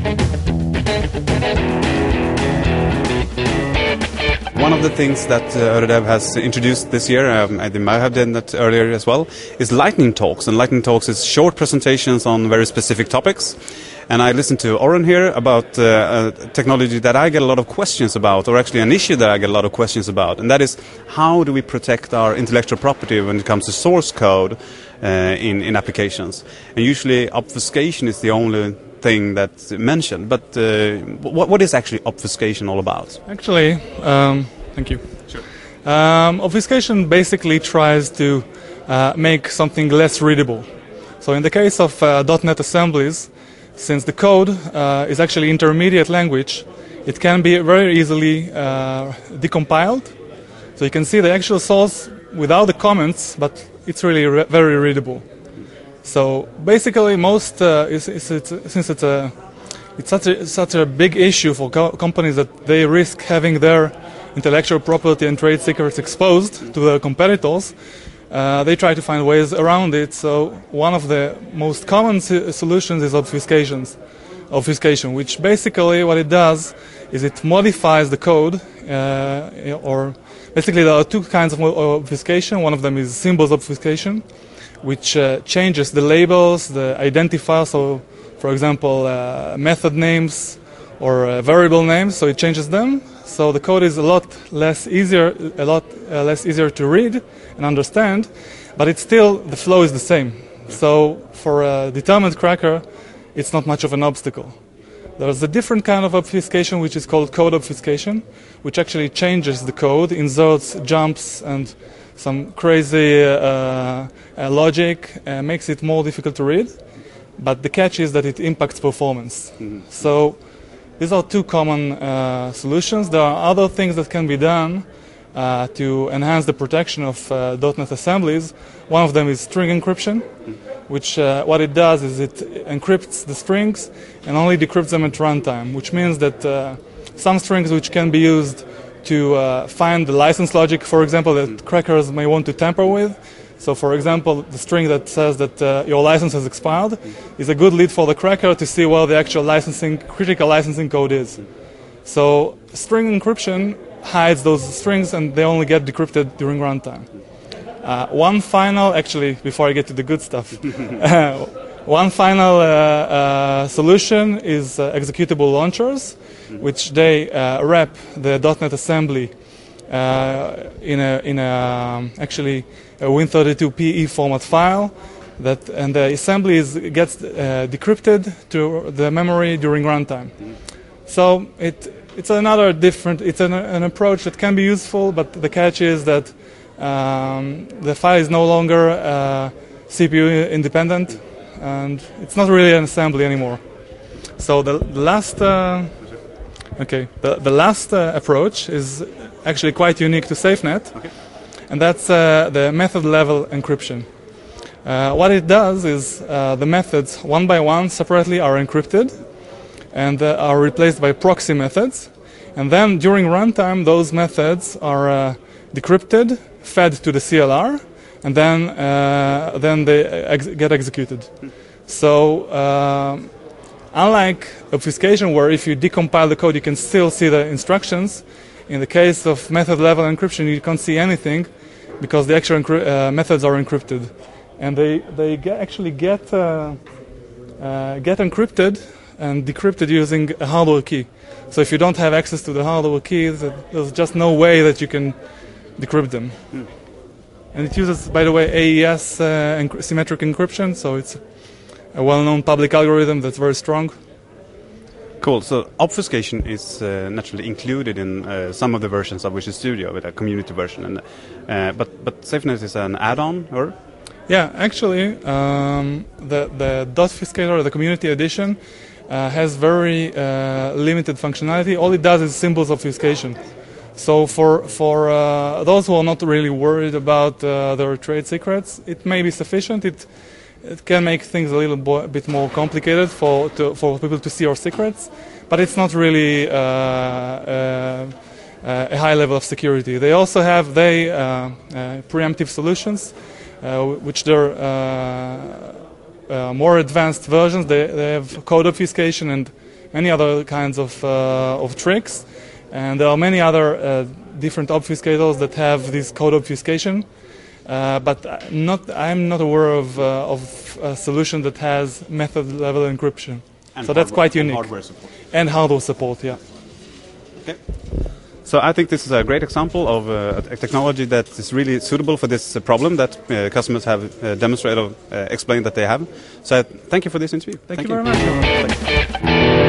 One of the things that Öredev has introduced this year, they might have done that earlier as well, is Lightning Talks. And Lightning Talks is short presentations on very specific topics. And I listened to Oren here about technology that I get a lot of questions about, or actually an issue that I get a lot of questions about. And that is, how do we protect our intellectual property when it comes to source code in applications? And usually obfuscation is the only thing that's mentioned. But what is actually obfuscation all about? Actually, thank you. Sure. Obfuscation basically tries to make something less readable. So in the case of .NET assemblies, since the code is actually intermediate language, it can be very easily decompiled. So you can see the actual source without the comments, but it's really very readable. So basically, since it's such a big issue for companies that they risk having their intellectual property and trade secrets exposed to their competitors, they try to find ways around it. So one of the most common solutions is obfuscation, which basically what it does is it modifies the code, or basically there are two kinds of obfuscation. One of them is symbols obfuscation, which changes the labels, the identifiers, so for example method names or variable names, so it changes them. So the code is a lot less easier to read and understand, but it's still, the flow is the same. So for a determined cracker, it's not much of an obstacle. There's a different kind of obfuscation which is called code obfuscation, which actually changes the code, inserts jumps and some crazy logic, makes it more difficult to read. But the catch is that it impacts performance. Mm-hmm. So these are two common solutions. There are other things that can be done to enhance the protection of .NET assemblies. One of them is string encryption, which what it does is it encrypts the strings and only decrypts them at runtime, which means that some strings which can be used to find the license logic, for example, that crackers may want to tamper with. So, for example, the string that says that your license has expired is a good lead for the cracker to see where the actual critical licensing code is. So, string encryption hides those strings and they only get decrypted during runtime. One final, actually, before I get to the good stuff, one final solution is executable launchers, which they wrap the .NET assembly in actually a Win32.pe format file, and the assembly gets decrypted to the memory during runtime. So it's another different, it's an approach that can be useful, but the catch is that the file is no longer CPU independent, and it's not really an assembly anymore. So the last approach is actually quite unique to SafeNet, and that's the method level encryption. What it does is the methods one by one separately are encrypted and are replaced by proxy methods, and then during runtime those methods are decrypted, fed to the CLR, and then they get executed. So unlike obfuscation, where if you decompile the code you can still see the instructions, in the case of method level encryption you can't see anything because the actual methods are encrypted, and they actually get encrypted and decrypted using a hardware key. So if you don't have access to the hardware key, there's just no way that you can decrypt them. And it uses, by the way, AES symmetric encryption, so it's a well-known public algorithm that's very strong. Cool. So obfuscation is naturally included in some of the versions of Visual Studio with a community version, and but SafeNet is an add-on, or? Yeah, actually, the Dotfuscator, the community edition, has very limited functionality. All it does is symbols obfuscation. So for those who are not really worried about their trade secrets, it may be sufficient. It can make things a little bit more complicated for people to see our secrets, but it's not really a high level of security. They also have preemptive solutions, which they're more advanced versions. They have code obfuscation and many other kinds of tricks, and there are many other different obfuscators that have this code obfuscation. But I'm not aware of a solution that has method-level encryption. And so that's quite unique. And hardware support. And hardware support, yeah. Okay. So I think this is a great example of a technology that is really suitable for this problem that customers have demonstrated or explained that they have. So thank you for this interview. Thank you very much.